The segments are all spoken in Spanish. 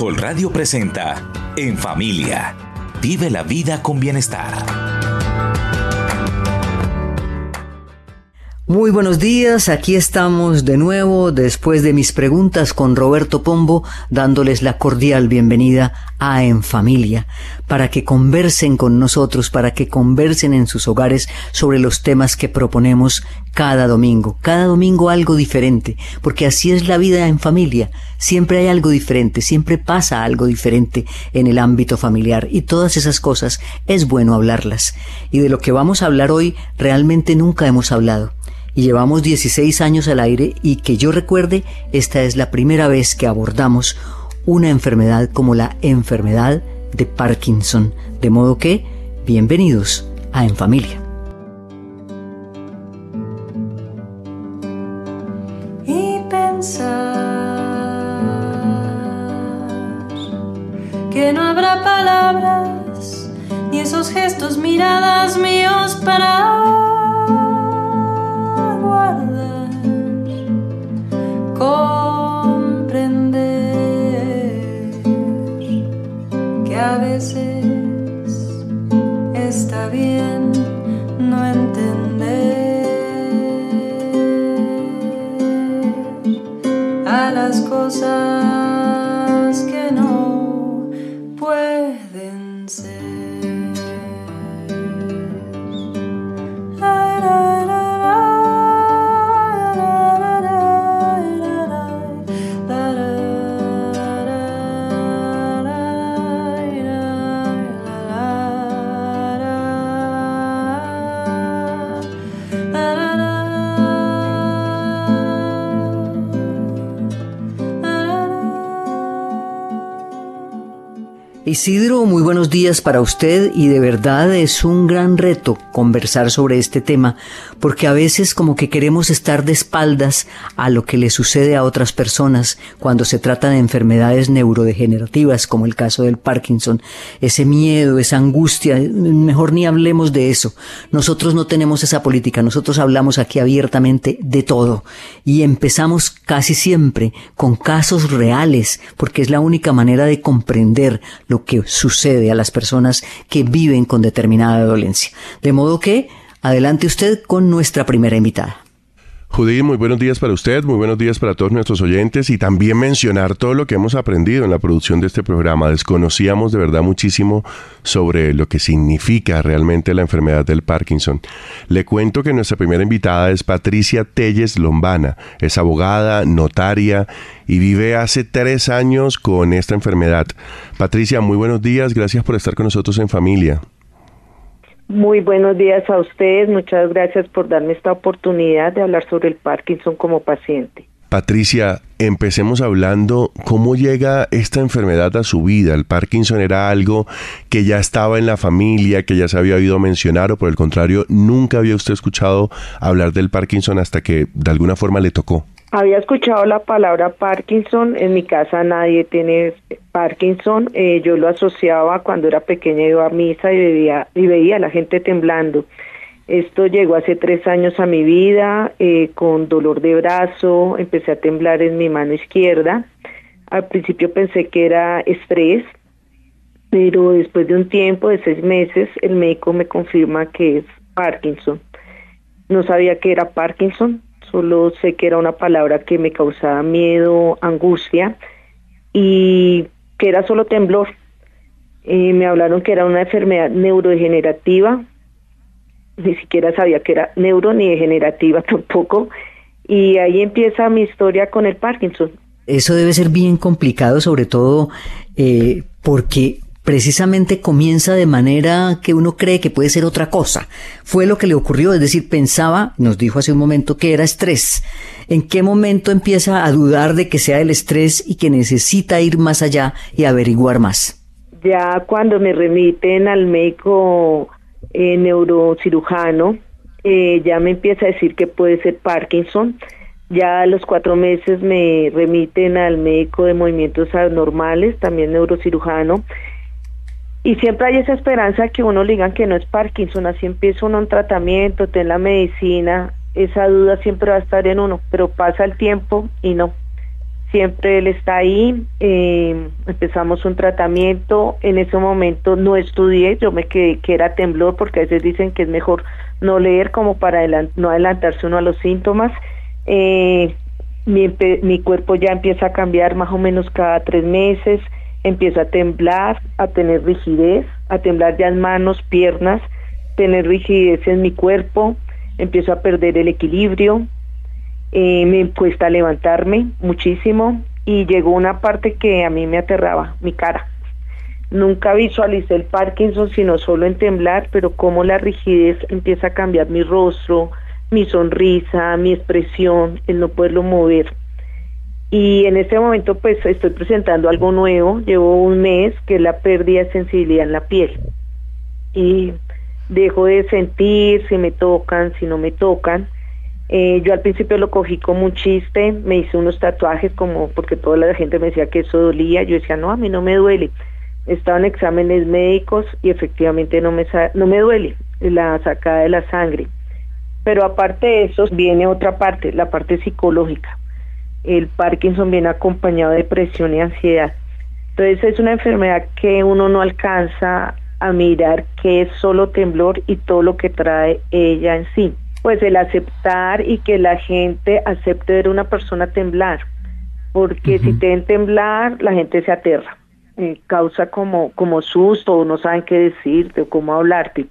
Caracol Radio presenta En Familia. Vive la vida con bienestar. Muy buenos días, aquí estamos de nuevo después de mis preguntas con Roberto Pombo, dándoles la cordial bienvenida a En Familia, para que conversen con nosotros, para que conversen en sus hogares sobre los temas que proponemos cada domingo algo diferente, porque así es la vida en familia, siempre hay algo diferente, siempre pasa algo diferente en el ámbito familiar y todas esas cosas es bueno hablarlas. Y de lo que vamos a hablar hoy realmente nunca hemos hablado. Y llevamos 16 años al aire y que yo recuerde, esta es la primera vez que abordamos una enfermedad como la enfermedad de Parkinson. De modo que, bienvenidos a En Familia. Y pensar que no habrá palabras ni esos gestos, miradas míos para comprender que a veces está bien no entender a las cosas que no pueden ser. Isidro, muy buenos días para usted y de verdad es un gran reto conversar sobre este tema porque a veces como que queremos estar de espaldas a lo que le sucede a otras personas cuando se trata de enfermedades neurodegenerativas como el caso del Parkinson. Ese miedo, esa angustia, mejor ni hablemos de eso. Nosotros no tenemos esa política, nosotros hablamos aquí abiertamente de todo y empezamos casi siempre con casos reales porque es la única manera de comprender lo que sucede a las personas que viven con determinada dolencia. De modo que, adelante usted con nuestra primera invitada. Judith, muy buenos días para usted, muy buenos días para todos nuestros oyentes y también mencionar todo lo que hemos aprendido en la producción de este programa. Desconocíamos de verdad muchísimo sobre lo que significa realmente la enfermedad del Parkinson. Le cuento que nuestra primera invitada es Patricia Telles Lombana. Es abogada, notaria y vive hace 3 años con esta enfermedad. Patricia, muy buenos días, gracias por estar con nosotros en Familia. Muy buenos días a ustedes, muchas gracias por darme esta oportunidad de hablar sobre el Parkinson como paciente. Patricia, empecemos hablando cómo llega esta enfermedad a su vida. ¿El Parkinson era algo que ya estaba en la familia, que ya se había oído mencionar o por el contrario, nunca había usted escuchado hablar del Parkinson hasta que de alguna forma le tocó? Había escuchado la palabra Parkinson, en mi casa nadie tiene Parkinson, yo lo asociaba cuando era pequeña, iba a misa y veía a la gente temblando. Esto llegó hace 3 años a mi vida, con dolor de brazo, empecé a temblar en mi mano izquierda. Al principio pensé que era estrés, pero después de un tiempo de 6 meses, el médico me confirma que es Parkinson. No sabía que era Parkinson. Solo sé que era una palabra que me causaba miedo, angustia y que era solo temblor. Me hablaron que era una enfermedad neurodegenerativa, ni siquiera sabía que era neuro ni degenerativa tampoco, y ahí empieza mi historia con el Parkinson. Eso debe ser bien complicado, sobre todo porque precisamente comienza de manera que uno cree que puede ser otra cosa. Fue lo que le ocurrió, es decir, pensaba, nos dijo hace un momento que era estrés. ¿En qué momento empieza a dudar de que sea el estrés y que necesita ir más allá y averiguar más? Ya cuando me remiten al médico neurocirujano, ya me empieza a decir que puede ser Parkinson. Ya a los 4 meses me remiten al médico de movimientos anormales, también neurocirujano. Y siempre hay esa esperanza que uno le digan que no es Parkinson, así empieza uno un tratamiento, ten la medicina, esa duda siempre va a estar en uno, pero pasa el tiempo y no. siempre él está ahí. Empezamos un tratamiento. En ese momento no estudié, yo me quedé que era temblor, porque a veces dicen que es mejor no leer como para no adelantarse uno a los síntomas. Mi cuerpo ya empieza a cambiar más o menos cada 3 meses, empieza a temblar, a tener rigidez, a temblar ya en manos, piernas, tener rigidez en mi cuerpo, empiezo a perder el equilibrio, me cuesta levantarme muchísimo, y llegó una parte que a mí me aterraba, mi cara. Nunca visualicé el Parkinson, sino solo en temblar, pero cómo la rigidez empieza a cambiar mi rostro, mi sonrisa, mi expresión, el no poderlo mover. Y en este momento pues estoy presentando algo nuevo, llevo 1 mes, que es la pérdida de sensibilidad en la piel. Y dejo de sentir si me tocan, si no me tocan. Yo al principio lo cogí como un chiste, me hice unos tatuajes como porque toda la gente me decía que eso dolía. Yo decía, no, a mí no me duele. Estaba en exámenes médicos y efectivamente no me duele la sacada de la sangre. Pero aparte de eso viene otra parte, la parte psicológica. El Parkinson viene acompañado de depresión y ansiedad. Entonces es una enfermedad que uno no alcanza a mirar, que es solo temblor y todo lo que trae ella en sí. Pues el aceptar y que la gente acepte ver a una persona temblar, porque si te ven temblar, la gente se aterra, causa como susto, o no saben qué decirte o cómo hablarte.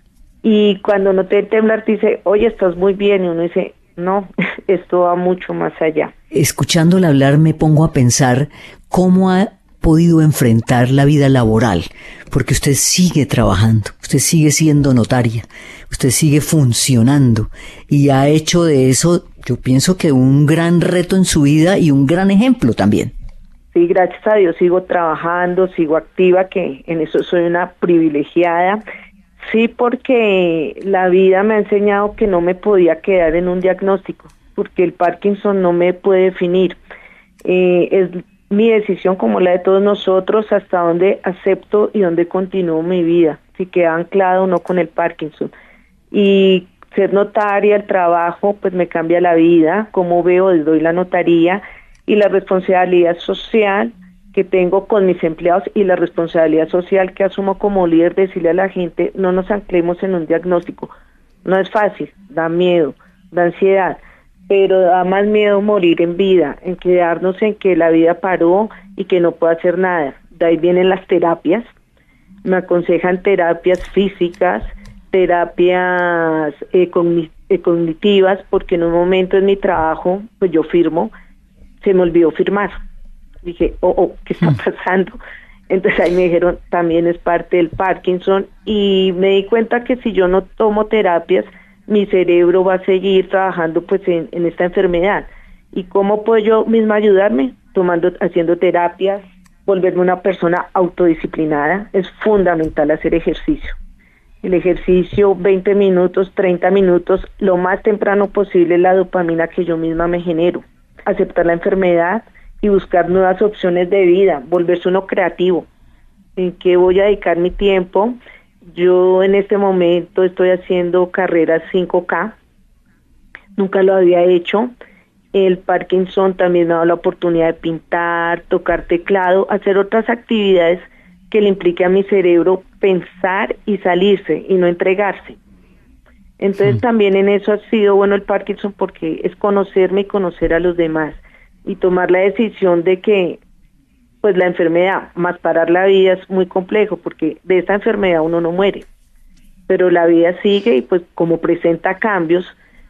Y cuando no te ven temblar, te dice, oye, estás muy bien, y uno dice, no, esto va mucho más allá. Escuchándola hablar me pongo a pensar cómo ha podido enfrentar la vida laboral, porque usted sigue trabajando, usted sigue siendo notaria, usted sigue funcionando y ha hecho de eso, yo pienso que un gran reto en su vida y un gran ejemplo también. Sí, gracias a Dios sigo trabajando, sigo activa, que en eso soy una privilegiada. Sí, porque la vida me ha enseñado que no me podía quedar en un diagnóstico, porque el Parkinson no me puede definir. Es mi decisión, como la de todos nosotros, hasta dónde acepto y dónde continúo mi vida, si queda anclado o no con el Parkinson. Y ser notaria, el trabajo, pues me cambia la vida, como veo, les doy la notaría, y la responsabilidad social que tengo con mis empleados y la responsabilidad social que asumo como líder, decirle a la gente, no nos anclemos en un diagnóstico. No es fácil, da miedo, da ansiedad, pero da más miedo morir en vida, en quedarnos en que la vida paró y que no puedo hacer nada. De ahí vienen las terapias, me aconsejan terapias físicas, terapias cognitivas, porque en un momento en mi trabajo, pues yo firmo, se me olvidó firmar. Dije, ¿qué está pasando? Entonces ahí me dijeron, también es parte del Parkinson, y me di cuenta que si yo no tomo terapias, mi cerebro va a seguir trabajando pues en esta enfermedad. ¿Y cómo puedo yo misma ayudarme? Haciendo terapias, volverme una persona autodisciplinada. Es fundamental hacer ejercicio. El ejercicio, 20 minutos, 30 minutos, lo más temprano posible, la dopamina que yo misma me genero. Aceptar la enfermedad y buscar nuevas opciones de vida, volverse uno creativo. ¿En qué voy a dedicar mi tiempo? Yo en este momento estoy haciendo carreras 5K, nunca lo había hecho. El Parkinson también me ha dado la oportunidad de pintar, tocar teclado, hacer otras actividades que le implique a mi cerebro pensar y salirse y no entregarse. Entonces también en eso ha sido bueno el Parkinson, porque es conocerme y conocer a los demás y tomar la decisión de que pues la enfermedad más parar la vida es muy complejo, porque de esta enfermedad uno no muere, pero la vida sigue y pues como presenta cambios,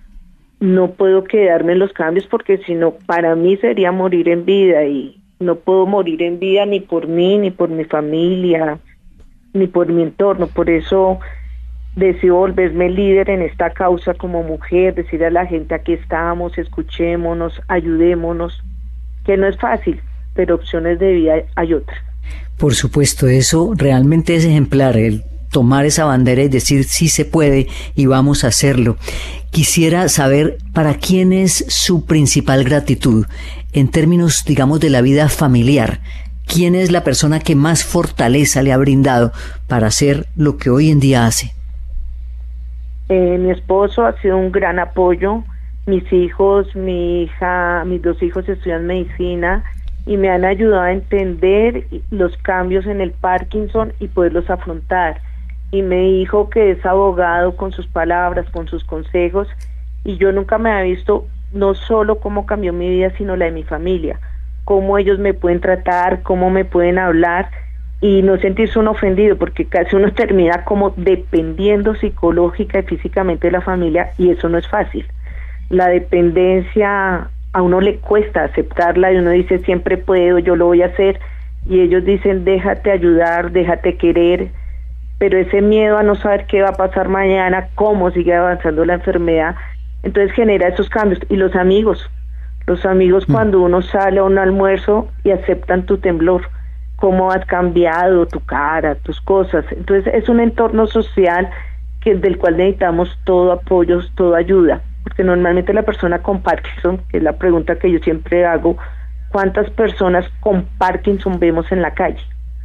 no puedo quedarme en los cambios, porque si no, para mí sería morir en vida, y no puedo morir en vida ni por mí, ni por mi familia, ni por mi entorno. Por eso decido volverme líder en esta causa como mujer, decir a la gente, aquí estamos, escuchémonos, ayudémonos, que no es fácil, pero opciones de vida hay otras. Por supuesto, eso realmente es ejemplar, el tomar esa bandera y decir sí se puede y vamos a hacerlo. Quisiera saber para quién es su principal gratitud en términos, digamos, de la vida familiar. ¿Quién es la persona que más fortaleza le ha brindado para hacer lo que hoy en día hace? Mi esposo ha sido un gran apoyo, mis hijos, mi hija, mis 2 hijos estudian medicina y me han ayudado a entender los cambios en el Parkinson y poderlos afrontar. Y mi hijo, que es abogado, con sus palabras, con sus consejos, y yo nunca me había visto no solo cómo cambió mi vida, sino la de mi familia, cómo ellos me pueden tratar, cómo me pueden hablar, y no sentirse uno ofendido, porque casi uno termina como dependiendo psicológica y físicamente de la familia, y eso no es fácil. La dependencia a uno le cuesta aceptarla, y uno dice siempre puedo, yo lo voy a hacer, y ellos dicen déjate ayudar, déjate querer, pero ese miedo a no saber qué va a pasar mañana, cómo sigue avanzando la enfermedad, entonces genera esos cambios. Y los amigos cuando uno sale a un almuerzo y aceptan tu temblor, cómo has cambiado tu cara, tus cosas. Entonces es un entorno social del cual necesitamos todo apoyo, toda ayuda, porque normalmente la persona con Parkinson, que es la pregunta que yo siempre hago, ¿cuántas personas con Parkinson vemos en la calle?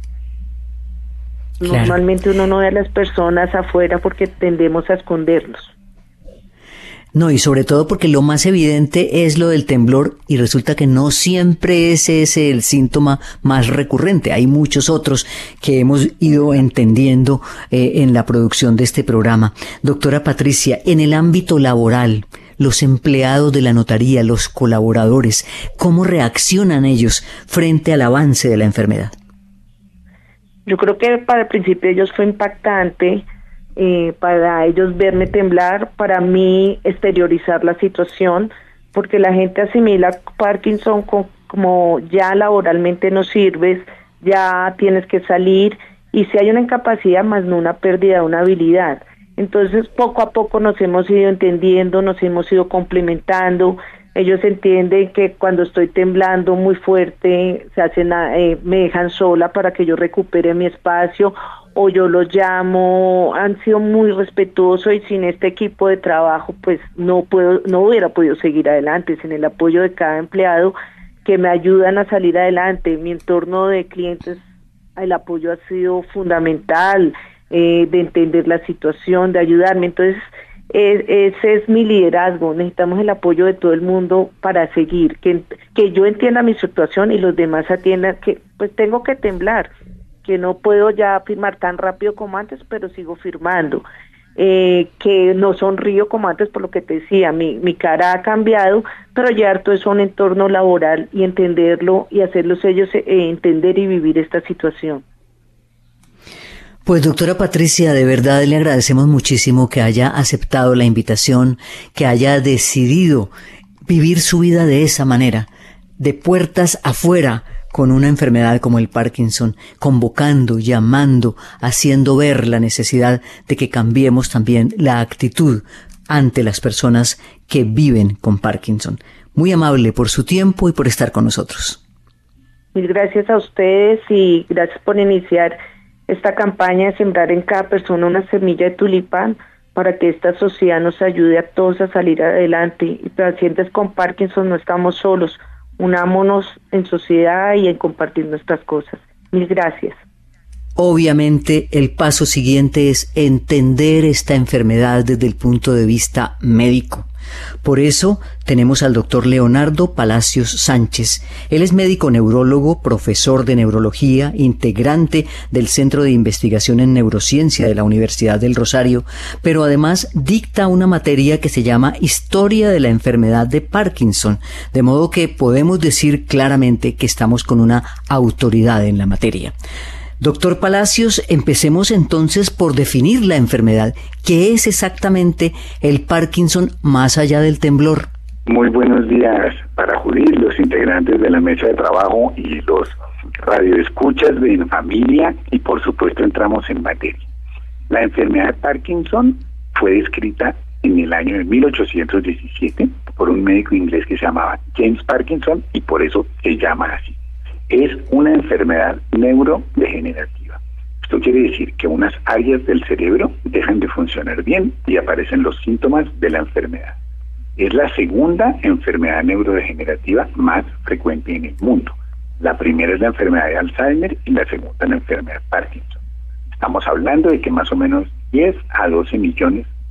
Claro. Normalmente uno no ve a las personas afuera porque tendemos a esconderlos. No, y sobre todo porque lo más evidente es lo del temblor, y resulta que no siempre ese es el síntoma más recurrente. Hay muchos otros que hemos ido entendiendo en la producción de este programa. Doctora Patricia, en el ámbito laboral, los empleados de la notaría, los colaboradores, ¿cómo reaccionan ellos frente al avance de la enfermedad? Yo creo que para el principio de ellos fue impactante, para ellos verme temblar, para mí exteriorizar la situación, porque la gente asimila Parkinson como ya laboralmente no sirves, ya tienes que salir, y si hay una incapacidad más no una pérdida de una habilidad. Entonces poco a poco nos hemos ido entendiendo, nos hemos ido complementando. Ellos entienden que cuando estoy temblando muy fuerte me dejan sola para que yo recupere mi espacio, o yo los llamo. Han sido muy respetuosos, y sin este equipo de trabajo pues no hubiera podido seguir adelante, sin el apoyo de cada empleado que me ayudan a salir adelante. Mi entorno de clientes, el apoyo ha sido fundamental, de entender la situación, de ayudarme. Entonces ese es mi liderazgo. Necesitamos el apoyo de todo el mundo para seguir, que yo entienda mi situación y los demás atiendan que pues tengo que temblar, que no puedo ya firmar tan rápido como antes, pero sigo firmando, que no sonrío como antes, por lo que te decía, mi cara ha cambiado, pero llevar todo eso a un entorno laboral y entenderlo y hacerlos ellos entender y vivir esta situación. Pues doctora Patricia, de verdad le agradecemos muchísimo que haya aceptado la invitación, que haya decidido vivir su vida de esa manera, de puertas afuera, con una enfermedad como el Parkinson, convocando, llamando, haciendo ver la necesidad de que cambiemos también la actitud ante las personas que viven con Parkinson. Muy amable por su tiempo y por estar con nosotros. Mil gracias a ustedes, y gracias por iniciar esta campaña de sembrar en cada persona una semilla de tulipán, para que esta sociedad nos ayude a todos a salir adelante. Y pacientes con Parkinson no estamos solos. Unámonos en sociedad y en compartir nuestras cosas. Mil gracias. Obviamente el paso siguiente es entender esta enfermedad desde el punto de vista médico. Por eso tenemos al doctor Leonardo Palacios Sánchez. Él es médico neurólogo, profesor de neurología, integrante del Centro de Investigación en Neurociencia de la Universidad del Rosario, pero además dicta una materia que se llama Historia de la Enfermedad de Parkinson, de modo que podemos decir claramente que estamos con una autoridad en la materia. Doctor Palacios, empecemos entonces por definir la enfermedad. ¿Qué es exactamente el Parkinson más allá del temblor? Muy buenos días para Judith, los integrantes de la mesa de trabajo y los radioescuchas de En Familia, y por supuesto entramos en materia. La enfermedad de Parkinson fue descrita en el año de 1817 por un médico inglés que se llamaba James Parkinson, y por eso se llama así. Es una enfermedad neurodegenerativa. Esto quiere decir que unas áreas del cerebro dejan de funcionar bien y aparecen los síntomas de la enfermedad. Es la segunda enfermedad neurodegenerativa más frecuente en el mundo. La primera es la enfermedad de Alzheimer y la segunda la enfermedad de Parkinson. Estamos hablando de que más o menos 10 a 12 millones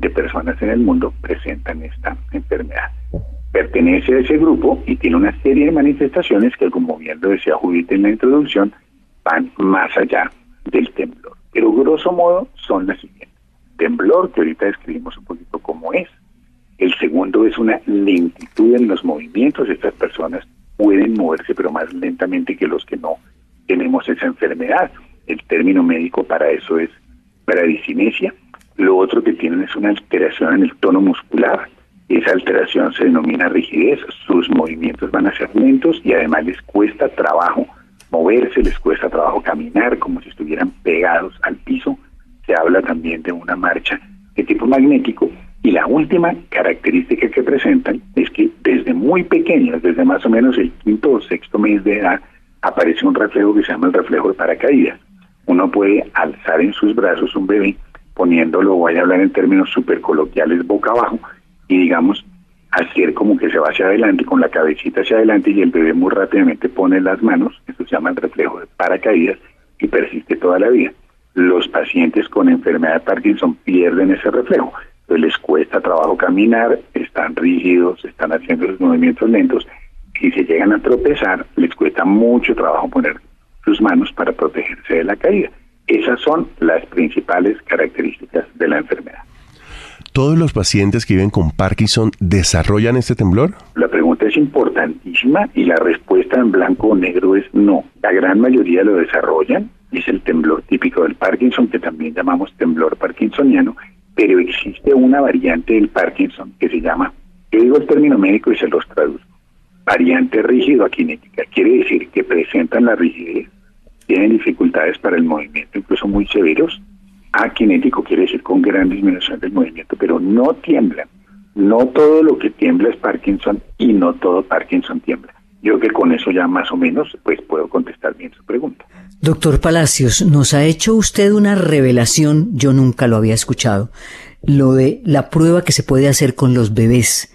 de personas en el mundo presentan esta enfermedad. Pertenece a ese grupo y tiene una serie de manifestaciones que, como bien lo decía Judith en la introducción, van más allá del temblor. Pero grosso modo son las siguientes. Temblor, que ahorita describimos un poquito cómo es. El segundo es una lentitud en los movimientos. Estas personas pueden moverse, pero más lentamente que los que no tenemos esa enfermedad. El término médico para eso es bradicinesia. Lo otro que tienen es una alteración en el tono muscular. Esa alteración se denomina rigidez. Sus movimientos van a ser lentos y además les cuesta trabajo moverse, les cuesta trabajo caminar, como si estuvieran pegados al piso. Se habla también de una marcha de tipo magnético. Y la última característica que presentan es que desde muy pequeños, desde más o menos el 5º o 6º mes de edad, aparece un reflejo que se llama el reflejo de paracaídas. Uno puede alzar en sus brazos un bebé, poniéndolo, voy a hablar en términos súper coloquiales, boca abajo, y digamos, hacer como que se va hacia adelante, con la cabecita hacia adelante, y el bebé muy rápidamente pone las manos. Eso se llama el reflejo de paracaídas, y persiste toda la vida. Los pacientes con enfermedad de Parkinson pierden ese reflejo. Entonces les cuesta trabajo caminar, están rígidos, están haciendo los movimientos lentos, y si llegan a tropezar, les cuesta mucho trabajo poner sus manos para protegerse de la caída. Esas son las principales características de la enfermedad. ¿Todos los pacientes que viven con Parkinson desarrollan este temblor? La pregunta es importantísima y la respuesta en blanco o negro es no. La gran mayoría lo desarrollan, es el temblor típico del Parkinson, que también llamamos temblor parkinsoniano, pero existe una variante del Parkinson que se llama, yo digo el término médico y se los traduzco, variante rígido-aquinética. Quiere decir que presentan la rigidez, tienen dificultades para el movimiento, incluso muy severos. Aquinético quiere decir con gran disminución del movimiento, pero no tiemblan. No todo lo que tiembla es Parkinson y no todo Parkinson tiembla. Yo creo que con eso ya más o menos pues puedo contestar bien su pregunta. Doctor Palacios, nos ha hecho usted una revelación, yo nunca lo había escuchado, lo de la prueba que se puede hacer con los bebés.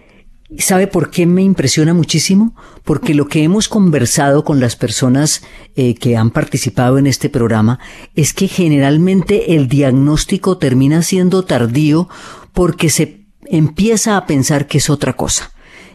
¿Sabe por qué me impresiona muchísimo? Porque lo que hemos conversado con las personas que han participado en este programa es que generalmente el diagnóstico termina siendo tardío porque se empieza a pensar que es otra cosa.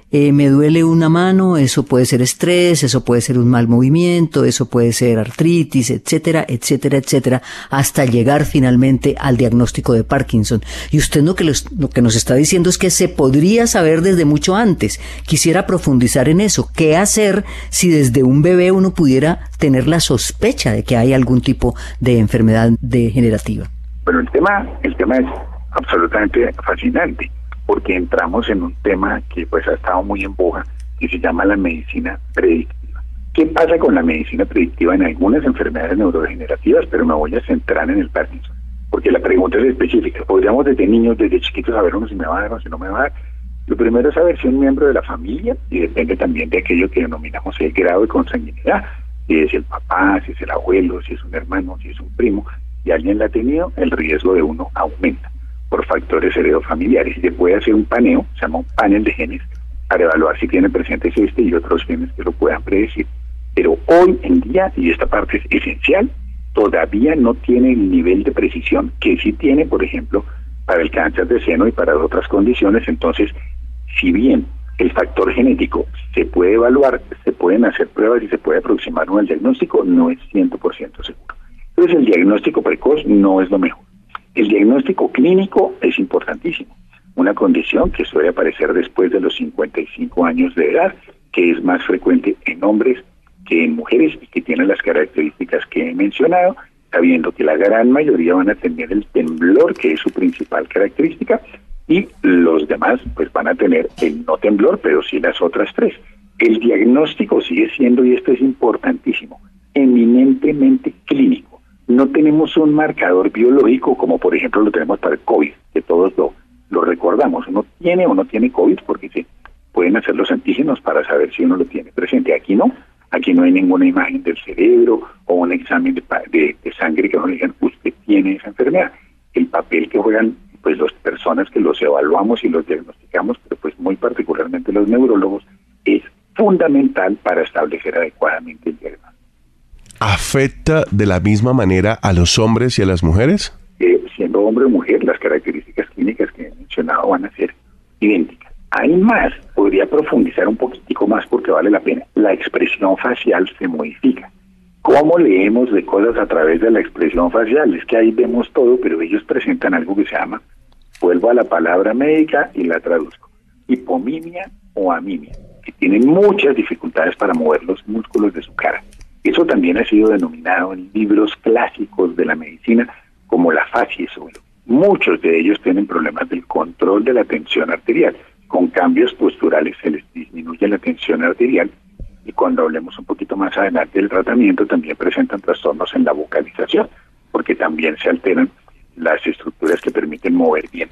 Me duele una mano, eso puede ser estrés, eso puede ser un mal movimiento, eso puede ser artritis, etcétera, etcétera, etcétera, hasta llegar finalmente al diagnóstico de Parkinson. Y usted lo que nos está diciendo es que se podría saber desde mucho antes. Quisiera profundizar en eso. ¿Qué hacer si desde un bebé uno pudiera tener la sospecha de que hay algún tipo de enfermedad degenerativa? Bueno, el tema es absolutamente fascinante, porque entramos en un tema que pues ha estado muy en boga, que se llama la medicina predictiva. ¿Qué pasa con la medicina predictiva en algunas enfermedades neurodegenerativas? Pero me voy a centrar en el Parkinson, porque la pregunta es específica. Podríamos desde niños, desde chiquitos, saber si me va a dar o si no me va a dar. Lo primero es saber si un miembro de la familia, y depende también de aquello que denominamos el grado de consanguinidad, si es el papá, si es el abuelo, si es un hermano, si es un primo, y alguien la ha tenido, el riesgo de uno aumenta por factores heredofamiliares. Y se puede hacer un paneo, se llama un panel de genes, para evaluar si tiene presentes este y otros genes que lo puedan predecir. Pero hoy en día, y esta parte es esencial, todavía no tiene el nivel de precisión que sí tiene, por ejemplo, para el cáncer de seno y para otras condiciones. Entonces, si bien el factor genético se puede evaluar, se pueden hacer pruebas y se puede aproximar uno al diagnóstico, no es 100% seguro. Entonces, el diagnóstico precoz no es lo mejor. El diagnóstico clínico es importantísimo. Una condición que suele aparecer después de los 55 años de edad, que es más frecuente en hombres que en mujeres y que tiene las características que he mencionado, sabiendo que la gran mayoría van a tener el temblor, que es su principal característica, y los demás pues van a tener el no temblor, pero sí las otras tres. El diagnóstico sigue siendo, y esto es importantísimo, eminentemente clínico. No tenemos un marcador biológico como por ejemplo lo tenemos para el COVID, que todos lo recordamos. Uno tiene o no tiene COVID porque se pueden hacer los antígenos para saber si uno lo tiene presente. Aquí no hay ninguna imagen del cerebro o un examen de sangre que nos digan usted tiene esa enfermedad. El papel que juegan pues las personas que los evaluamos y los diagnosticamos, pero pues muy particularmente los neurólogos, es fundamental para establecer adecuadamente el diagnóstico. ¿Afecta de la misma manera a los hombres y a las mujeres? siendo hombre o mujer, las características clínicas que he mencionado van a ser idénticas. Hay más, podría profundizar un poquitico más porque vale la pena. La expresión facial se modifica. ¿Cómo leemos de cosas a través de la expresión facial? Es que ahí vemos todo, pero ellos presentan algo que se llama, vuelvo a la palabra médica y la traduzco, hipomimia o amimia, que tienen muchas dificultades para mover los músculos de su cara. Eso también ha sido denominado en libros clásicos de la medicina como la fasciación. Muchos de ellos tienen problemas del control de la tensión arterial. Con cambios posturales se les disminuye la tensión arterial y cuando hablemos un poquito más adelante del tratamiento también presentan trastornos en la vocalización porque también se alteran las estructuras que permiten mover bien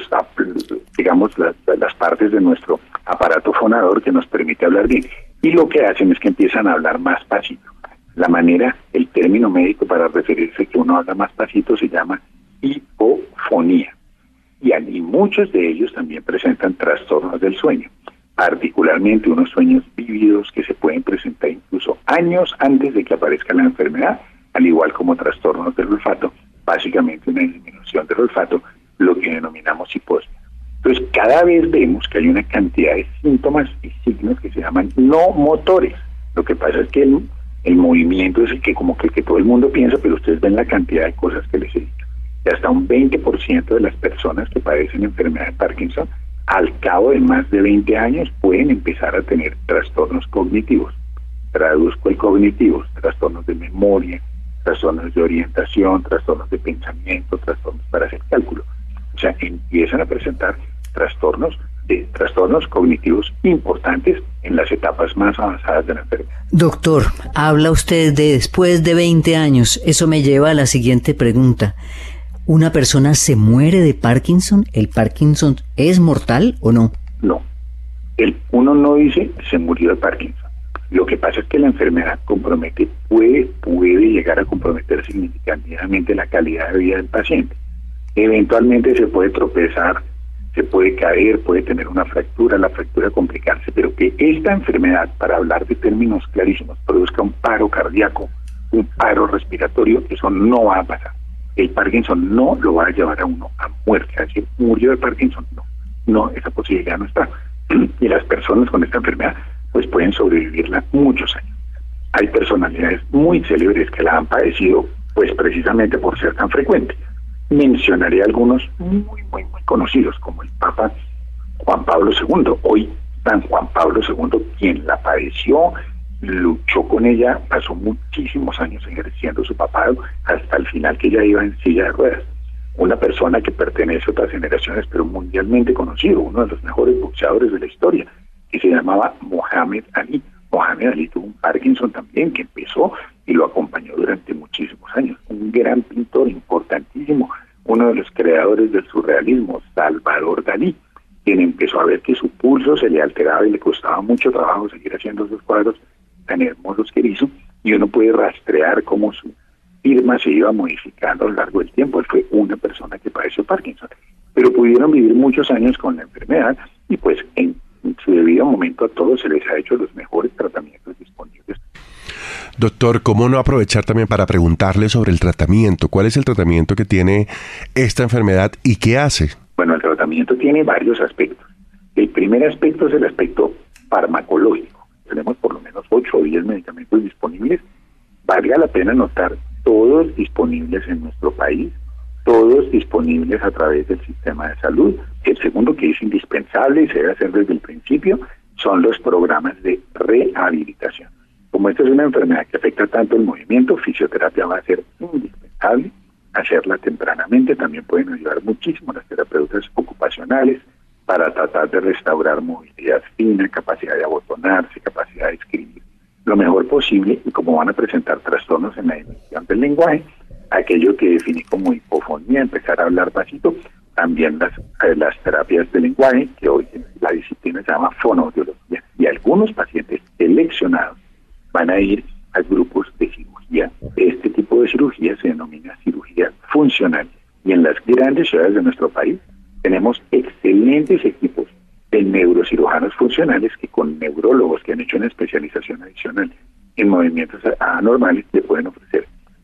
las partes de nuestro aparato fonador que nos permite hablar bien. Y lo que hacen es que empiezan a hablar más pasito. El término médico para referirse a que uno habla más pasito se llama hipofonía. Y muchos de ellos también presentan trastornos del sueño, particularmente unos sueños vívidos que se pueden presentar incluso años antes de que aparezca la enfermedad, al igual como trastornos del olfato, básicamente una disminución del olfato, lo que denominamos hiposmia. Entonces, cada vez vemos que hay una cantidad de síntomas y signos que se llaman no motores. Lo que pasa es que el movimiento es el que todo el mundo piensa, pero ustedes ven la cantidad de cosas que les he dicho. Y hasta un 20% de las personas que padecen enfermedad de Parkinson, al cabo de más de 20 años, pueden empezar a tener trastornos cognitivos. Traduzco el cognitivos, trastornos de memoria, trastornos de orientación, trastornos de pensamiento, trastornos para hacer cálculo. O sea, empiezan a presentar trastornos cognitivos importantes en las etapas más avanzadas de la enfermedad. Doctor, habla usted de después de 20 años. Eso me lleva a la siguiente pregunta. ¿Una persona se muere de Parkinson? ¿El Parkinson es mortal o no? No. Uno no dice se murió de Parkinson. Lo que pasa es que la enfermedad puede llegar a comprometer significativamente la calidad de vida del paciente. Eventualmente se puede tropezar, se puede caer, puede tener una fractura, la fractura complicarse, pero que esta enfermedad, para hablar de términos clarísimos, produzca un paro cardíaco, un paro respiratorio, eso no va a pasar. El Parkinson no lo va a llevar a uno a muerte, es decir, murió de Parkinson, no, esa posibilidad no está. Y las personas con esta enfermedad pues pueden sobrevivirla muchos años. Hay personalidades muy célebres que la han padecido pues precisamente por ser tan frecuente. Mencionaré algunos muy conocidos, como el Papa Juan Pablo II. Hoy San Juan Pablo II, quien la padeció, luchó con ella, pasó muchísimos años ejerciendo su papado hasta el final que ella iba en silla de ruedas. Una persona que pertenece a otras generaciones, pero mundialmente conocido, uno de los mejores boxeadores de la historia, que se llamaba Mohamed Ali. Mohamed Ali tuvo un Parkinson también, que empezó y lo acompañó durante muchísimos años. Un gran pintor importantísimo, uno de los creadores del surrealismo, Salvador Dalí, quien empezó a ver que su pulso se le alteraba y le costaba mucho trabajo seguir haciendo esos cuadros tan hermosos que hizo, y uno puede rastrear cómo su firma se iba modificando a lo largo del tiempo. Él fue una persona que padeció Parkinson, pero pudieron vivir muchos años con la enfermedad y pues en su debido momento a todos se les ha hecho los mejores tratamientos disponibles. Doctor, ¿cómo no aprovechar también para preguntarle sobre el tratamiento? ¿Cuál es el tratamiento que tiene esta enfermedad y qué hace? Bueno, el tratamiento tiene varios aspectos. El primer aspecto es el aspecto farmacológico. Tenemos por lo menos 8 o 10 medicamentos disponibles. Valga la pena notar, todos disponibles en nuestro país, todos disponibles a través del sistema de salud. El segundo, que es indispensable y se debe hacer desde el principio, son los programas de rehabilitación. Como esta es una enfermedad que afecta tanto el movimiento, fisioterapia va a ser indispensable hacerla tempranamente. También pueden ayudar muchísimo las terapeutas ocupacionales para tratar de restaurar movilidad fina, capacidad de abotonarse, capacidad de escribir lo mejor posible, y como van a presentar trastornos en la emisión del lenguaje, aquello que definí como hipofonía, empezar a hablar bajito, también las terapias de lenguaje, que hoy la disciplina se llama fonoaudiología, y algunos pacientes seleccionados van a ir a grupos de cirugía. Este tipo de cirugía se denomina cirugía funcional, y en las grandes ciudades de nuestro país tenemos excelentes equipos de neurocirujanos funcionales que con neurólogos que han hecho una especialización adicional en movimientos anormales le pueden ofrecer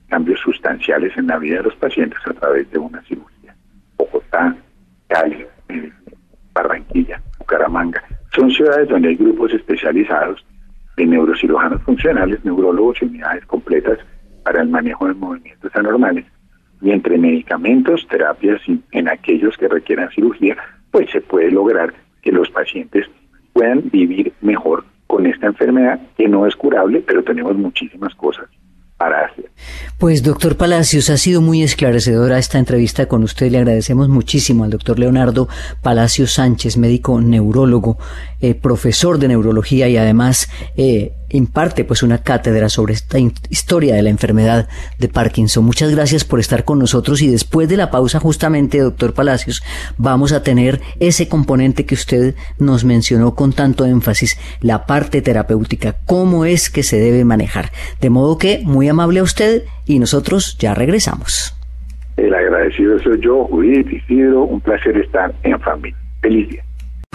cambios sustanciales en la vida de los pacientes a través de una cirugía. Bogotá, Cali, Barranquilla, Bucaramanga, son ciudades donde hay grupos especializados de neurocirujanos funcionales, neurólogos y unidades completas para el manejo de movimientos anormales. Y entre medicamentos, terapias y en aquellos que requieran cirugía, pues se puede lograr que los pacientes puedan vivir mejor con esta enfermedad que no es curable, pero tenemos muchísimas cosas para hacer. Pues doctor Palacios, ha sido muy esclarecedora esta entrevista con usted. Le agradecemos muchísimo al doctor Leonardo Palacios Sánchez, médico neurólogo, profesor de neurología y además imparte pues una cátedra sobre esta historia de la enfermedad de Parkinson. Muchas gracias por estar con nosotros y después de la pausa justamente, doctor Palacios, vamos a tener ese componente que usted nos mencionó con tanto énfasis, la parte terapéutica, cómo es que se debe manejar. De modo que muy amable a usted y nosotros ya regresamos. El agradecido soy yo, Judith, Isidro, un placer estar en familia. Feliz día.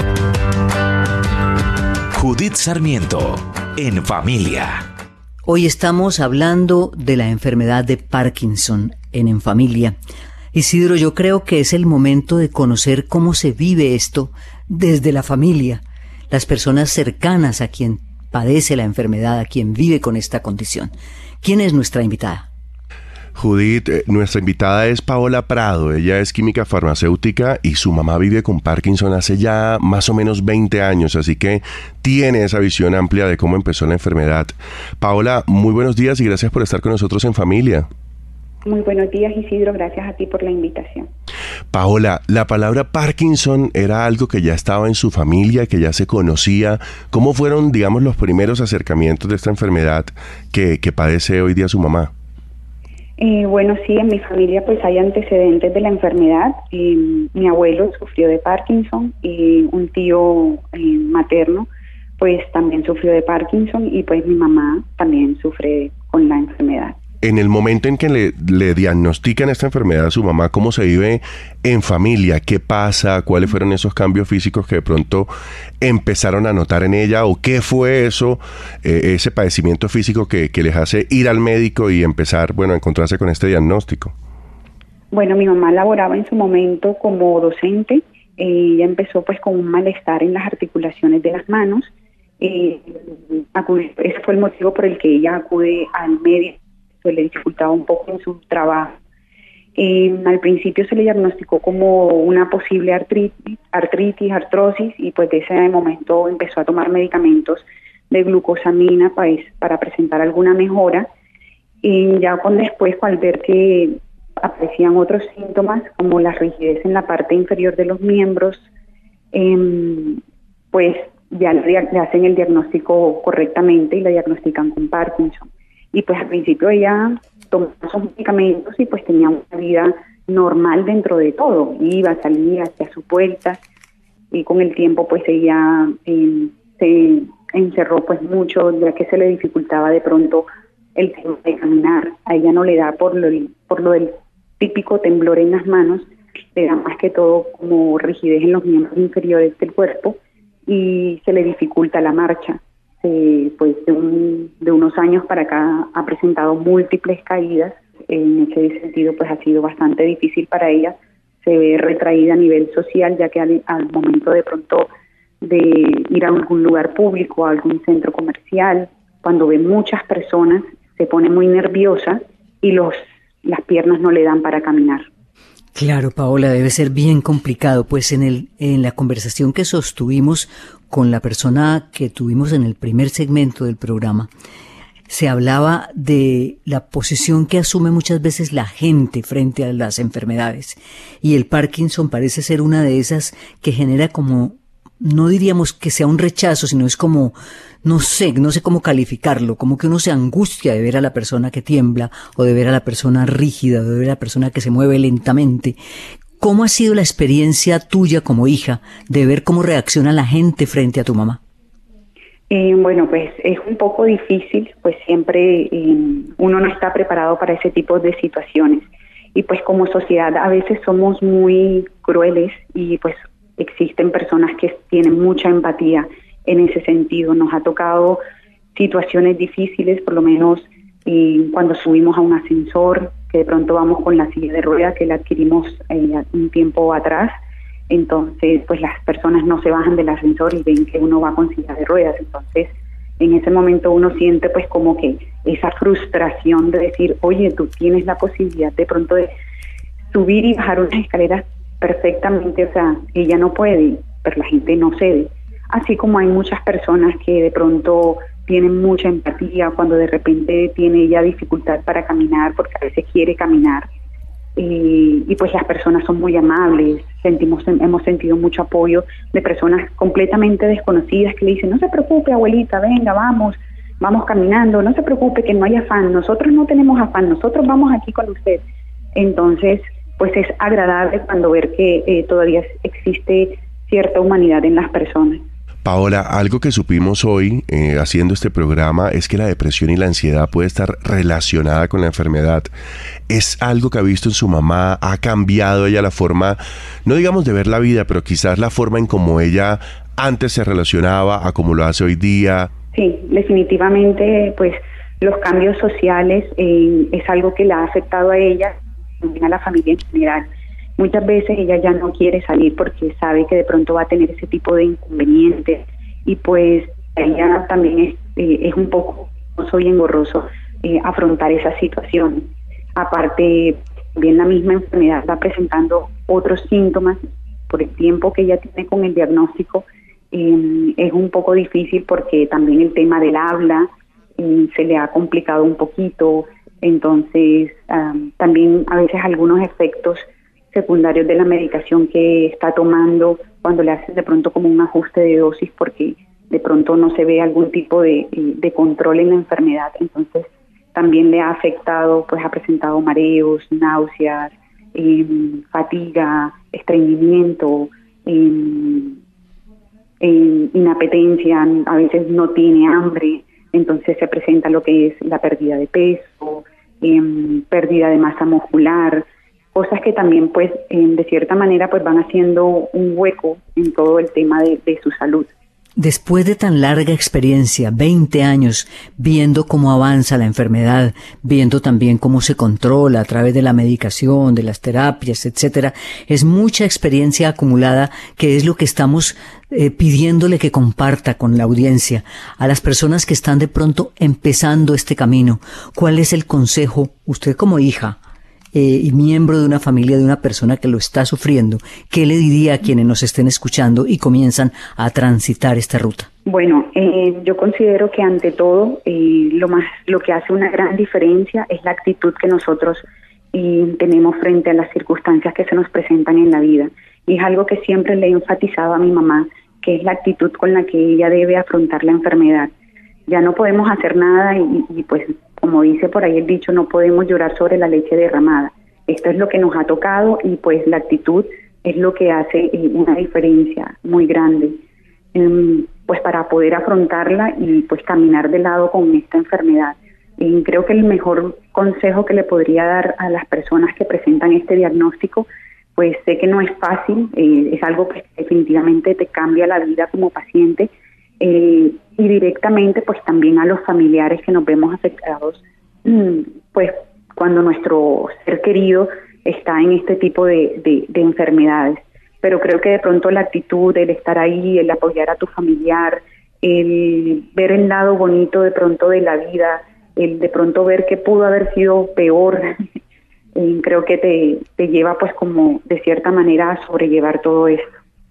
Judith Sarmiento, en familia. Hoy estamos hablando de la enfermedad de Parkinson en familia. Isidro, yo creo que es el momento de conocer cómo se vive esto desde la familia, las personas cercanas a quien padece la enfermedad, a quien vive con esta condición. ¿Quién es nuestra invitada? Judith, nuestra invitada es Paola Prado. Ella es química farmacéutica y su mamá vive con Parkinson hace ya más o menos 20 años, así que tiene esa visión amplia de cómo empezó la enfermedad. Paola, muy buenos días y gracias por estar con nosotros en familia. Muy buenos días, Isidro, gracias a ti por la invitación. Paola, la palabra Parkinson era algo que ya estaba en su familia, que ya se conocía. ¿Cómo fueron, digamos, los primeros acercamientos de esta enfermedad que padece hoy día su mamá? Bueno, sí, en mi familia pues hay antecedentes de la enfermedad. Mi abuelo sufrió de Parkinson y un tío materno pues también sufrió de Parkinson y pues mi mamá también sufre con la enfermedad. En el momento en que le diagnostican esta enfermedad a su mamá, ¿cómo se vive en familia? ¿Qué pasa? ¿Cuáles fueron esos cambios físicos que de pronto empezaron a notar en ella? ¿O qué fue eso, ese padecimiento físico que les hace ir al médico y empezar, bueno, a encontrarse con este diagnóstico? Bueno, mi mamá laboraba en su momento como docente. Ella empezó pues con un malestar en las articulaciones de las manos. Ese fue el motivo por el que ella acude al médico. Se le dificultaba un poco en su trabajo. Al principio se le diagnosticó como una posible artritis, artrosis, y pues de ese momento empezó a tomar medicamentos de glucosamina para presentar alguna mejora. Y ya después, al ver que aparecían otros síntomas, como la rigidez en la parte inferior de los miembros, pues ya le hacen el diagnóstico correctamente y la diagnostican con Parkinson. Y pues al principio ella tomaba esos medicamentos y pues tenía una vida normal dentro de todo. Iba, salía, hacía sus vueltas y con el tiempo pues ella se encerró pues mucho, ya que se le dificultaba de pronto el tema de caminar. A ella no le da por lo del típico temblor en las manos, le da más que todo como rigidez en los miembros inferiores del cuerpo y se le dificulta la marcha. Pues de unos años para acá ha presentado múltiples caídas. En ese sentido pues ha sido bastante difícil para ella. Se ve retraída a nivel social, ya que al momento de pronto de ir a algún lugar público, a algún centro comercial, cuando ve muchas personas se pone muy nerviosa y las piernas no le dan para caminar. Claro, Paola, debe ser bien complicado. Pues en la conversación que sostuvimos con la persona que tuvimos en el primer segmento del programa, se hablaba de la posición que asume muchas veces la gente frente a las enfermedades. Y el Parkinson parece ser una de esas que genera como, no diríamos que sea un rechazo, sino es como, no sé cómo calificarlo, como que uno se angustia de ver a la persona que tiembla, o de ver a la persona rígida, o de ver a la persona que se mueve lentamente. ¿Cómo ha sido la experiencia tuya como hija de ver cómo reacciona la gente frente a tu mamá? Bueno, pues es un poco difícil, pues siempre uno no está preparado para ese tipo de situaciones. Y pues como sociedad a veces somos muy crueles y pues existen personas que tienen mucha empatía en ese sentido. Nos ha tocado situaciones difíciles, por lo menos cuando subimos a un ascensor, que de pronto vamos con la silla de ruedas que la adquirimos un tiempo atrás. Entonces, pues las personas no se bajan del ascensor y ven que uno va con silla de ruedas. Entonces, en ese momento uno siente pues como que esa frustración de decir, oye, tú tienes la posibilidad de pronto de subir y bajar unas escaleras perfectamente, o sea, ella no puede, pero la gente no cede. Así como hay muchas personas que de pronto tienen mucha empatía cuando de repente tiene ella dificultad para caminar, porque a veces quiere caminar, y pues las personas son muy amables. Hemos sentido mucho apoyo de personas completamente desconocidas que le dicen, no se preocupe, abuelita, venga, vamos caminando, no se preocupe, que no hay afán, nosotros no tenemos afán, nosotros vamos aquí con usted. Entonces, pues es agradable cuando ver que todavía existe cierta humanidad en las personas. Paola, algo que supimos hoy haciendo este programa es que la depresión y la ansiedad puede estar relacionada con la enfermedad. ¿Es algo que ha visto en su mamá? ¿Ha cambiado ella la forma, no digamos de ver la vida, pero quizás la forma en cómo ella antes se relacionaba a cómo lo hace hoy día? Sí, definitivamente, pues los cambios sociales es algo que la ha afectado a ella, también a la familia en general. Muchas veces ella ya no quiere salir porque sabe que de pronto va a tener ese tipo de inconvenientes, y pues ella también es un poco y engorroso afrontar esa situación. Aparte, bien la misma enfermedad va presentando otros síntomas por el tiempo que ella tiene con el diagnóstico. Es un poco difícil porque también el tema del habla se le ha complicado un poquito. Entonces también a veces algunos efectos secundarios de la medicación que está tomando, cuando le hacen de pronto como un ajuste de dosis porque de pronto no se ve algún tipo de control en la enfermedad, entonces también le ha afectado, pues ha presentado mareos, náuseas, fatiga, estreñimiento, inapetencia, a veces no tiene hambre. Entonces se presenta lo que es la pérdida de peso, pérdida de masa muscular, cosas que también pues de cierta manera pues van haciendo un hueco en todo el tema de su salud. Después de tan larga experiencia, 20 años, viendo cómo avanza la enfermedad, viendo también cómo se controla a través de la medicación, de las terapias, etcétera, es mucha experiencia acumulada que es lo que estamos pidiéndole que comparta con la audiencia a las personas que están de pronto empezando este camino. ¿Cuál es el consejo, usted como hija y miembro de una familia de una persona que lo está sufriendo, qué le diría a quienes nos estén escuchando y comienzan a transitar esta ruta? Bueno, yo considero que ante todo lo que hace una gran diferencia es la actitud que nosotros tenemos frente a las circunstancias que se nos presentan en la vida, y es algo que siempre le he enfatizado a mi mamá, que es la actitud con la que ella debe afrontar la enfermedad. Ya no podemos hacer nada y pues, como dice por ahí el dicho, no podemos llorar sobre la leche derramada. Esto es lo que nos ha tocado y pues la actitud es lo que hace una diferencia muy grande, pues para poder afrontarla y pues caminar de lado con esta enfermedad. Creo que el mejor consejo que le podría dar a las personas que presentan este diagnóstico, pues sé que no es fácil, es algo que definitivamente te cambia la vida como paciente, y directamente pues también a los familiares que nos vemos afectados, pues cuando nuestro ser querido está en este tipo de enfermedades. Pero creo que de pronto la actitud, el estar ahí, el apoyar a tu familiar, el ver el lado bonito de pronto de la vida, el de pronto ver que pudo haber sido peor, creo que te lleva pues como de cierta manera a sobrellevar todo esto.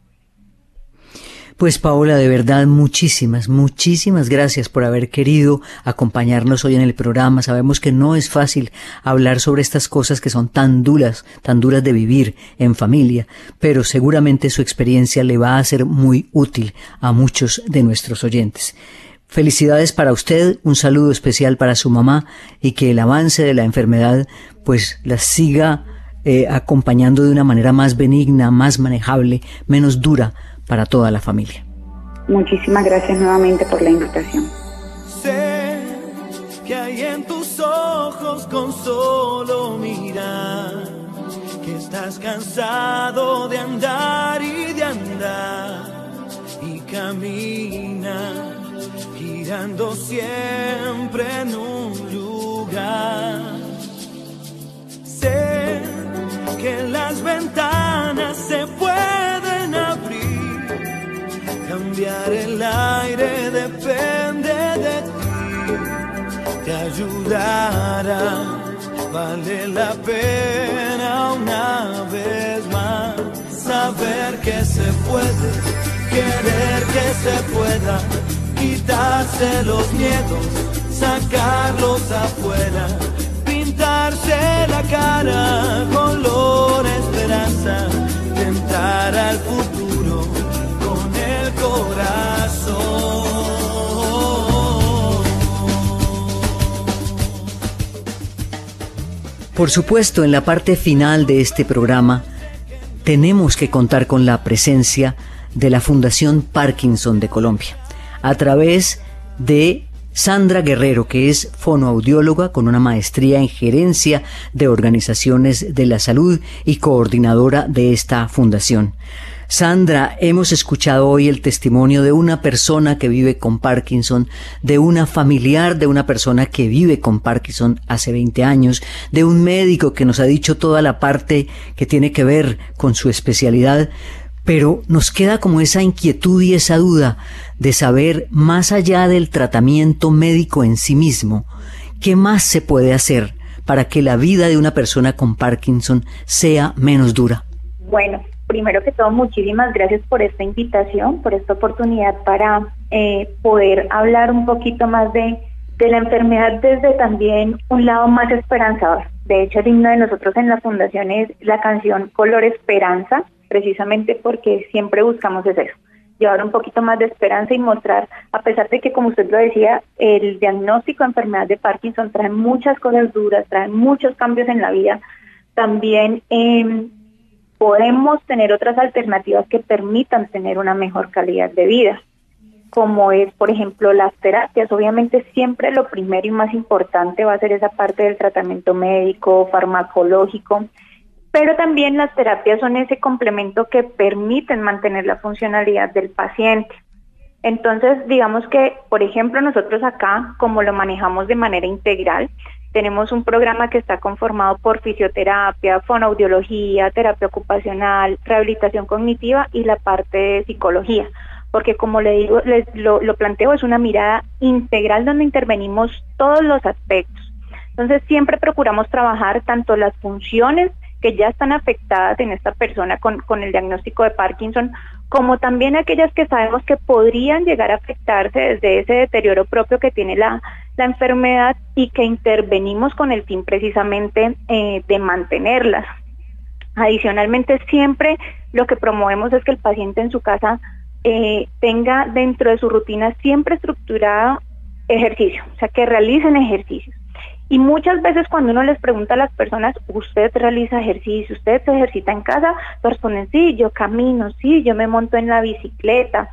Pues Paola, de verdad, muchísimas gracias por haber querido acompañarnos hoy en el programa. Sabemos que no es fácil hablar sobre estas cosas que son tan duras de vivir en familia, pero seguramente su experiencia le va a ser muy útil a muchos de nuestros oyentes. Felicidades para usted, un saludo especial para su mamá y que el avance de la enfermedad pues la siga acompañando de una manera más benigna, más manejable, menos dura para toda la familia. Muchísimas gracias nuevamente por la invitación. Sé que hay en tus ojos con solo mirar, que estás cansado de andar y de andar, y camina girando siempre en un lugar. ayudará. Vale la pena una vez más saber que se puede, querer que se pueda, quitarse los miedos, sacarlos afuera, pintarse la cara color esperanza, tentar al futuro con el corazón. Por supuesto, en la parte final de este programa tenemos que contar con la presencia de la Fundación Parkinson de Colombia, a través de Sandra Guerrero, que es fonoaudióloga con una maestría en gerencia de organizaciones de la salud y coordinadora de esta fundación. Sandra, hemos escuchado hoy el testimonio de una persona que vive con Parkinson, de una familiar de una persona que vive con Parkinson hace 20 años, de un médico que nos ha dicho toda la parte que tiene que ver con su especialidad, pero nos queda como esa inquietud y esa duda de saber, más allá del tratamiento médico en sí mismo, ¿qué más se puede hacer para que la vida de una persona con Parkinson sea menos dura? Bueno, primero que todo, muchísimas gracias por esta invitación, por esta oportunidad para poder hablar un poquito más de la enfermedad desde también un lado más esperanzador. De hecho, el himno de nosotros en la fundación es la canción Color Esperanza, precisamente porque siempre buscamos eso, llevar un poquito más de esperanza y mostrar, a pesar de que, como usted lo decía, el diagnóstico de enfermedad de Parkinson trae muchas cosas duras, trae muchos cambios en la vida, también podemos tener otras alternativas que permitan tener una mejor calidad de vida, como es, por ejemplo, las terapias. Obviamente siempre lo primero y más importante va a ser esa parte del tratamiento médico, farmacológico, pero también las terapias son ese complemento que permiten mantener la funcionalidad del paciente. Entonces, digamos que, por ejemplo, nosotros acá, como lo manejamos de manera integral, tenemos un programa que está conformado por fisioterapia, fonoaudiología, terapia ocupacional, rehabilitación cognitiva y la parte de psicología, porque como le digo, lo planteo, es una mirada integral donde intervenimos todos los aspectos. Entonces siempre procuramos trabajar tanto las funciones que ya están afectadas en esta persona con el diagnóstico de Parkinson, como también aquellas que sabemos que podrían llegar a afectarse desde ese deterioro propio que tiene la enfermedad y que intervenimos con el fin precisamente de mantenerlas. Adicionalmente, siempre lo que promovemos es que el paciente en su casa tenga dentro de su rutina siempre estructurado ejercicio, o sea, que realicen ejercicios. Y muchas veces cuando uno les pregunta a las personas, ¿usted realiza ejercicio? ¿Usted se ejercita en casa? Responden, sí, yo camino, sí, yo me monto en la bicicleta.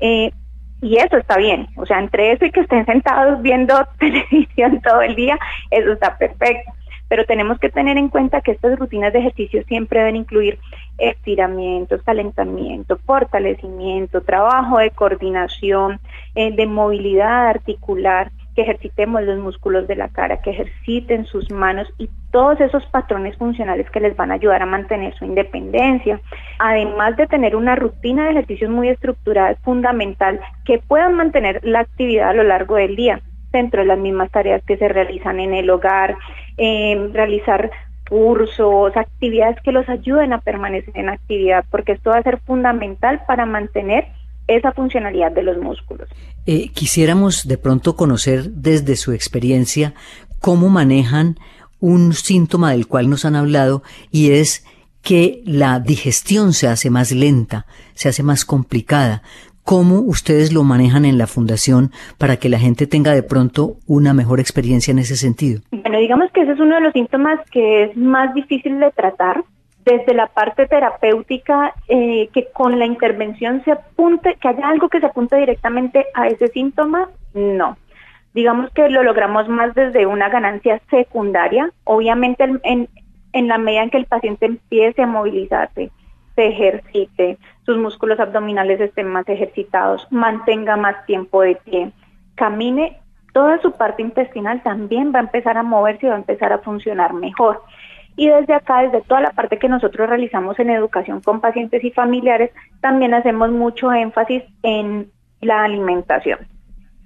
Y eso está bien, o sea, entre eso y que estén sentados viendo televisión todo el día, eso está perfecto. Pero tenemos que tener en cuenta que estas rutinas de ejercicio siempre deben incluir estiramientos, calentamiento, fortalecimiento, trabajo de coordinación, de movilidad articular, que ejercitemos los músculos de la cara, que ejerciten sus manos y todos esos patrones funcionales que les van a ayudar a mantener su independencia. Además de tener una rutina de ejercicios muy estructurada, es fundamental que puedan mantener la actividad a lo largo del día, dentro de las mismas tareas que se realizan en el hogar, realizar cursos, actividades que los ayuden a permanecer en actividad, porque esto va a ser fundamental para mantener esa funcionalidad de los músculos. Quisiéramos de pronto conocer desde su experiencia cómo manejan un síntoma del cual nos han hablado, y es que la digestión se hace más lenta, se hace más complicada. ¿Cómo ustedes lo manejan en la fundación para que la gente tenga de pronto una mejor experiencia en ese sentido? Bueno, digamos que ese es uno de los síntomas que es más difícil de tratar. Desde la parte terapéutica, que con la intervención se apunte, que haya algo que se apunte directamente a ese síntoma, no. Digamos que lo logramos más desde una ganancia secundaria, obviamente en la medida en que el paciente empiece a movilizarse, se ejercite, sus músculos abdominales estén más ejercitados, mantenga más tiempo de pie, camine, toda su parte intestinal también va a empezar a moverse y va a empezar a funcionar mejor. Y desde acá, desde toda la parte que nosotros realizamos en educación con pacientes y familiares, también hacemos mucho énfasis en la alimentación.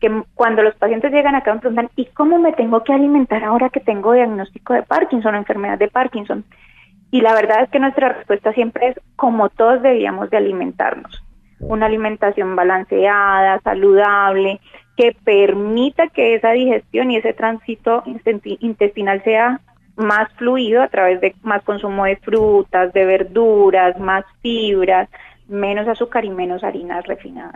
que cuando los pacientes llegan acá me preguntan, ¿y cómo me tengo que alimentar ahora que tengo diagnóstico de Parkinson o enfermedad de Parkinson? Y la verdad es que nuestra respuesta siempre es como todos debíamos de alimentarnos. Una alimentación balanceada, saludable, que permita que esa digestión y ese tránsito intestinal sea más fluido a través de más consumo de frutas, de verduras, más fibras, menos azúcar y menos harinas refinadas.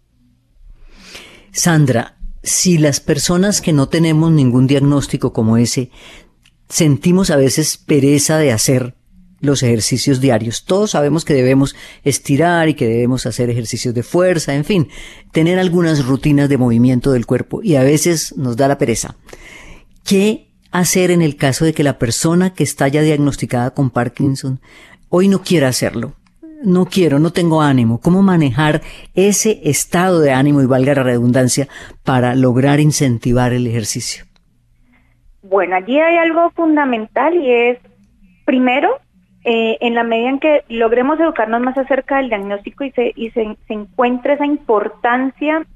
Sandra, si las personas que no tenemos ningún diagnóstico como ese, sentimos a veces pereza de hacer los ejercicios diarios. Todos sabemos que debemos estirar y que debemos hacer ejercicios de fuerza, en fin, tener algunas rutinas de movimiento del cuerpo y a veces nos da la pereza. ¿Qué hacer en el caso de que la persona que está ya diagnosticada con Parkinson hoy no quiera hacerlo? No tengo ánimo. ¿Cómo manejar ese estado de ánimo, y valga la redundancia, para lograr incentivar el ejercicio? Bueno, allí hay algo fundamental y es, primero, en la medida en que logremos educarnos más acerca del diagnóstico y se encuentre esa importancia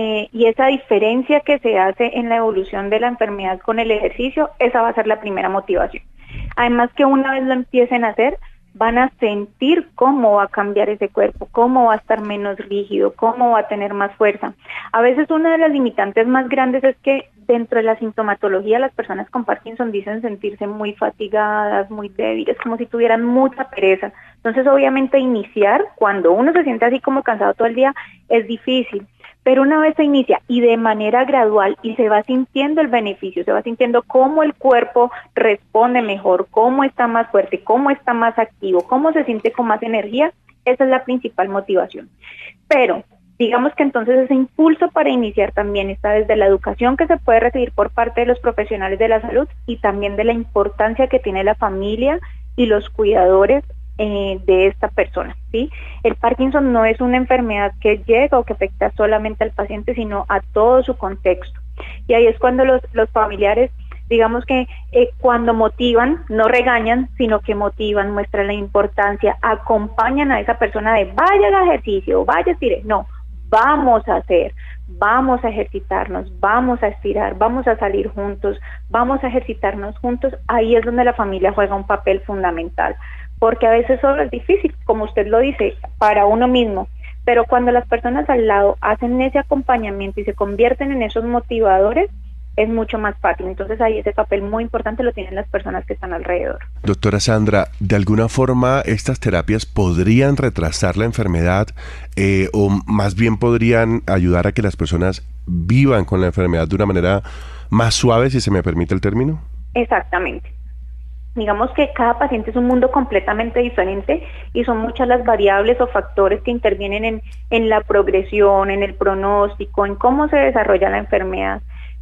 y esa diferencia que se hace en la evolución de la enfermedad con el ejercicio, esa va a ser la primera motivación. Además que una vez lo empiecen a hacer, van a sentir cómo va a cambiar ese cuerpo, cómo va a estar menos rígido, cómo va a tener más fuerza. A veces una de las limitantes más grandes es que dentro de la sintomatología las personas con Parkinson dicen sentirse muy fatigadas, muy débiles, como si tuvieran mucha pereza. Entonces obviamente iniciar cuando uno se siente así como cansado todo el día es difícil. Pero una vez se inicia y de manera gradual y se va sintiendo el beneficio, se va sintiendo cómo el cuerpo responde mejor, cómo está más fuerte, cómo está más activo, cómo se siente con más energía, esa es la principal motivación. Pero digamos que entonces ese impulso para iniciar también está desde la educación que se puede recibir por parte de los profesionales de la salud y también de la importancia que tiene la familia y los cuidadores de esta persona, ¿sí? El Parkinson no es una enfermedad que llega o que afecta solamente al paciente, sino a todo su contexto. Y ahí es cuando los familiares, digamos que cuando motivan, no regañan, sino que motivan, muestran la importancia, acompañan a esa persona de vaya al ejercicio, vaya a estirar, no, vamos a hacer, vamos a ejercitarnos, vamos a estirar, vamos a salir juntos, vamos a ejercitarnos juntos. Ahí es donde la familia juega un papel fundamental. Porque a veces solo es difícil, como usted lo dice, para uno mismo, pero cuando las personas al lado hacen ese acompañamiento y se convierten en esos motivadores, es mucho más fácil. Entonces ahí ese papel muy importante lo tienen las personas que están alrededor. Doctora Sandra, ¿de alguna forma estas terapias podrían retrasar la enfermedad o más bien podrían ayudar a que las personas vivan con la enfermedad de una manera más suave, si se me permite el término? Exactamente. Digamos que cada paciente es un mundo completamente diferente y son muchas las variables o factores que intervienen en la progresión, en el pronóstico, en cómo se desarrolla la enfermedad.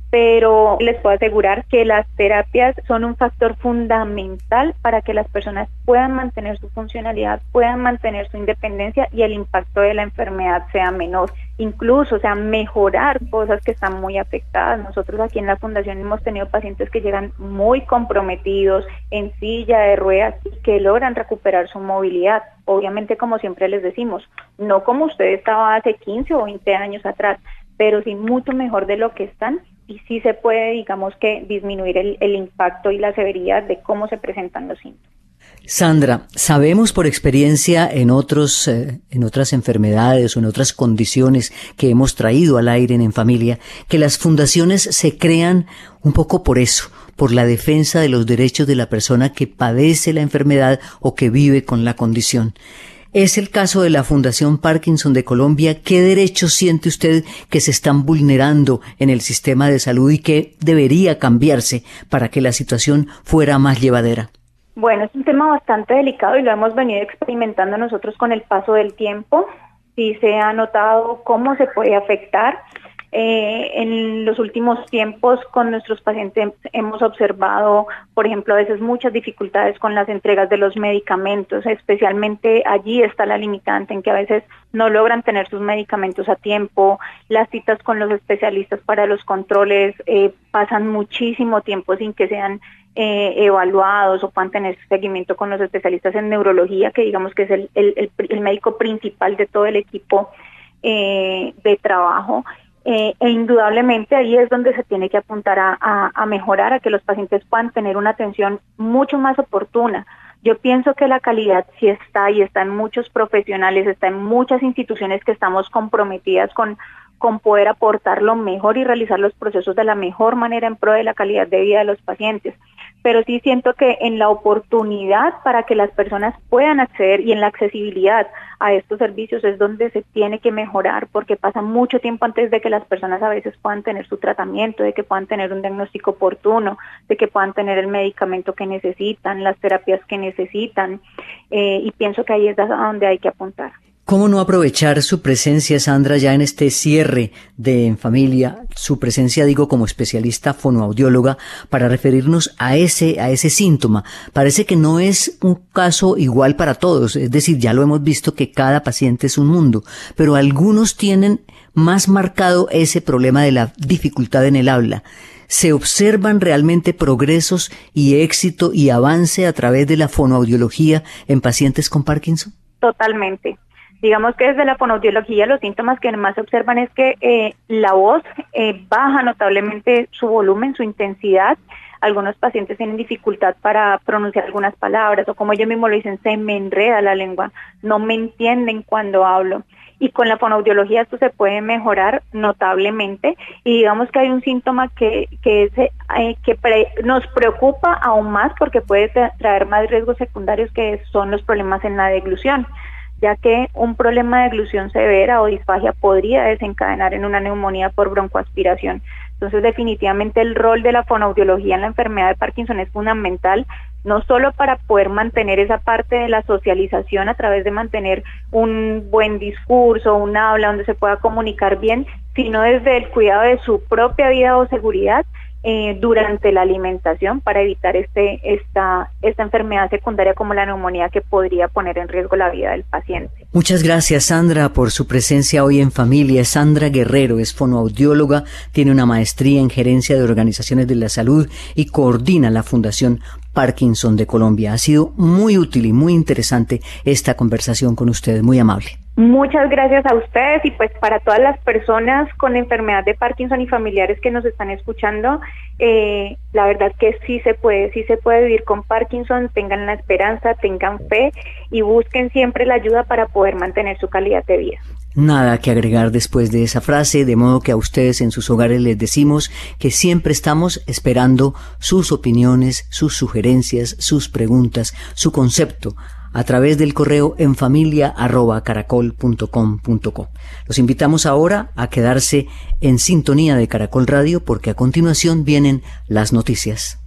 Pero les puedo asegurar que las terapias son un factor fundamental para que las personas puedan mantener su funcionalidad, puedan mantener su independencia y el impacto de la enfermedad sea menor. Incluso, o sea, mejorar cosas que están muy afectadas. Nosotros aquí en la Fundación hemos tenido pacientes que llegan muy comprometidos, en silla de ruedas y que logran recuperar su movilidad. Obviamente, como siempre les decimos, no como usted estaba hace 15 o 20 años atrás, pero sí mucho mejor de lo que están. Y sí se puede, digamos que, disminuir el impacto y la severidad de cómo se presentan los síntomas. Sandra, sabemos por experiencia en otras enfermedades o en otras condiciones que hemos traído al aire en Familia, que las fundaciones se crean un poco por eso, por la defensa de los derechos de la persona que padece la enfermedad o que vive con la condición. Es el caso de la Fundación Parkinson de Colombia. ¿Qué derechos siente usted que se están vulnerando en el sistema de salud y qué debería cambiarse para que la situación fuera más llevadera? Bueno, es un tema bastante delicado y lo hemos venido experimentando nosotros con el paso del tiempo. Sí se ha notado cómo se puede afectar. En los últimos tiempos con nuestros pacientes hemos observado, por ejemplo, a veces muchas dificultades con las entregas de los medicamentos, especialmente allí está la limitante en que a veces no logran tener sus medicamentos a tiempo, las citas con los especialistas para los controles pasan muchísimo tiempo sin que sean evaluados o puedan tener seguimiento con los especialistas en neurología, que digamos que es el médico principal de todo el equipo de trabajo. e indudablemente ahí es donde se tiene que apuntar a mejorar, a que los pacientes puedan tener una atención mucho más oportuna. Yo pienso que la calidad sí está, y está en muchos profesionales, está en muchas instituciones que estamos comprometidas con poder aportar lo mejor y realizar los procesos de la mejor manera en pro de la calidad de vida de los pacientes. Pero sí siento que en la oportunidad para que las personas puedan acceder y en la accesibilidad a estos servicios es donde se tiene que mejorar, porque pasa mucho tiempo antes de que las personas a veces puedan tener su tratamiento, de que puedan tener un diagnóstico oportuno, de que puedan tener el medicamento que necesitan, las terapias que necesitan, y pienso que ahí es a donde hay que apuntar. ¿Cómo no aprovechar su presencia, Sandra, ya en este cierre de En Familia, su presencia, digo, como especialista fonoaudióloga, para referirnos a ese síntoma? Parece que no es un caso igual para todos, es decir, ya lo hemos visto que cada paciente es un mundo, pero algunos tienen más marcado ese problema de la dificultad en el habla. ¿Se observan realmente progresos y éxito y avance a través de la fonoaudiología en pacientes con Parkinson? Totalmente. Digamos que desde la fonoaudiología los síntomas que más se observan es que la voz baja notablemente su volumen, su intensidad. Algunos pacientes tienen dificultad para pronunciar algunas palabras, o como ellos mismos lo dicen, se me enreda la lengua, no me entienden cuando hablo. Y con la fonoaudiología esto se puede mejorar notablemente, y digamos que hay un síntoma que nos preocupa aún más porque puede traer más riesgos secundarios, que son los problemas en la deglución, ya que un problema de deglución severa o disfagia podría desencadenar en una neumonía por broncoaspiración. Entonces, definitivamente el rol de la fonoaudiología en la enfermedad de Parkinson es fundamental, no solo para poder mantener esa parte de la socialización a través de mantener un buen discurso, un habla donde se pueda comunicar bien, sino desde el cuidado de su propia vida o seguridad durante la alimentación, para evitar esta enfermedad secundaria como la neumonía, que podría poner en riesgo la vida del paciente. Muchas gracias, Sandra, por su presencia hoy en Familia. Sandra Guerrero es fonoaudióloga, tiene una maestría en gerencia de organizaciones de la salud y coordina la Fundación Parkinson de Colombia. Ha sido muy útil y muy interesante esta conversación con ustedes, muy amable. Muchas gracias a ustedes, y pues para todas las personas con enfermedad de Parkinson y familiares que nos están escuchando, la verdad que sí se puede vivir con Parkinson. Tengan la esperanza, tengan fe y busquen siempre la ayuda para poder mantener su calidad de vida. Nada que agregar después de esa frase, de modo que a ustedes en sus hogares les decimos que siempre estamos esperando sus opiniones, sus sugerencias, sus preguntas, su concepto, a través del correo enfamilia@caracol.com.co. Los invitamos ahora a quedarse en sintonía de Caracol Radio, porque a continuación vienen las noticias.